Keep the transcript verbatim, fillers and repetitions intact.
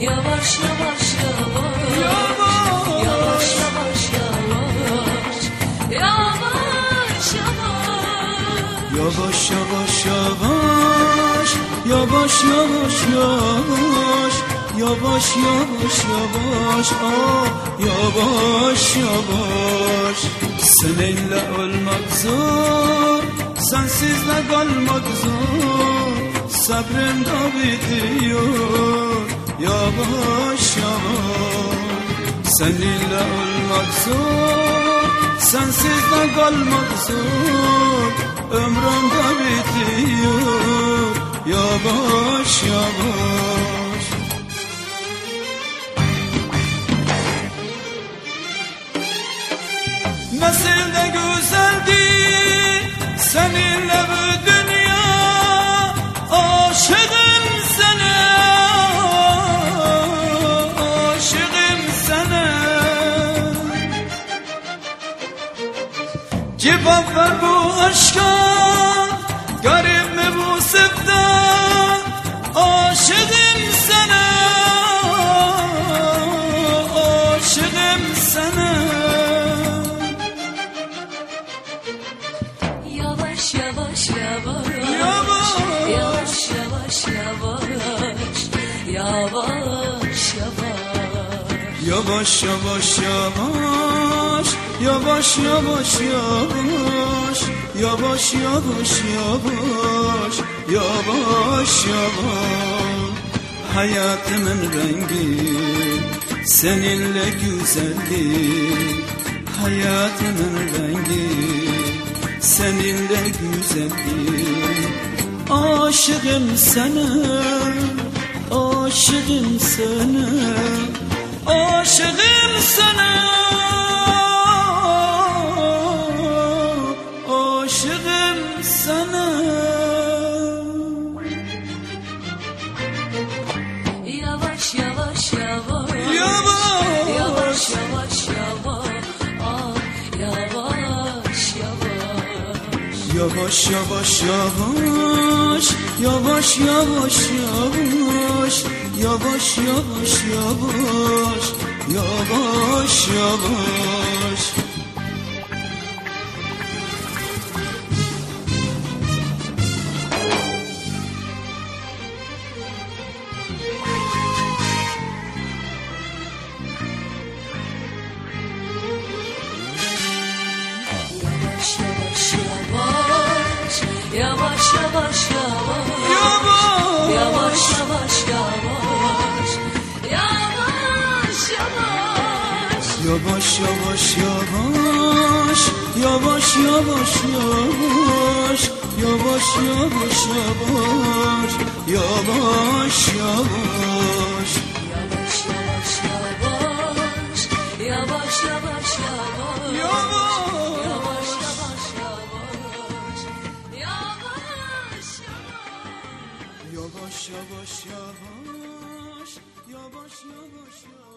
Yavaş yavaş yavaş, yavaş yavaş yavaş, yavaş yavaş, yavaş yavaş yavaş, yavaş yavaş yavaş, yavaş yavaş yavaş, ah yavaş yavaş. Seninle olmak zor, sensizle kalmak zor, sabrım da bitiyor yavaş yavaş. Seninle olmak zor, sensizle kalmak zor, ömrüm da bitiyor yavaş yavaş. Nasıl da güzeldi seninle bu dünya, aşığım sana, aşığım sana. Cevap ver bu aşka, garip mi bu sevda, aşığım sana, aşığım sana. yavaş yavaş yavaş, yavaş yavaş yavaş, yavaş yavaş, Yavaş yavaş yavaş, yavaş yavaş yavaş, yavaş yavaş yavaş, yavaş yavaş. Hayatımın rengi seninle güzeldi, hayatımın rengi seninle güzeldi. Aşığım sana, aşığım sana, aşığım sana, aşığım sana. yavaş yavaş yavaş, Yavaş. yavaş yavaş yavaş, ah yavaş yavaş, Yavaş yavaş yavaş, yavaş yavaş yavaş, yavaş yavaş yavaş, yavaş yavaş. yavaş yavaş yavaş, yavaş yavaş yavaş, yavaş yavaş, Yavaş yavaş yavaş, yavaş yavaş yavaş, yavaş yavaş yavaş, yavaş yavaş. yavaş yavaş yavaş, yavaş yavaş yavaş, yavaş yavaş yavaş, Yavaş yavaş yavaş, yavaş yavaş yavaş.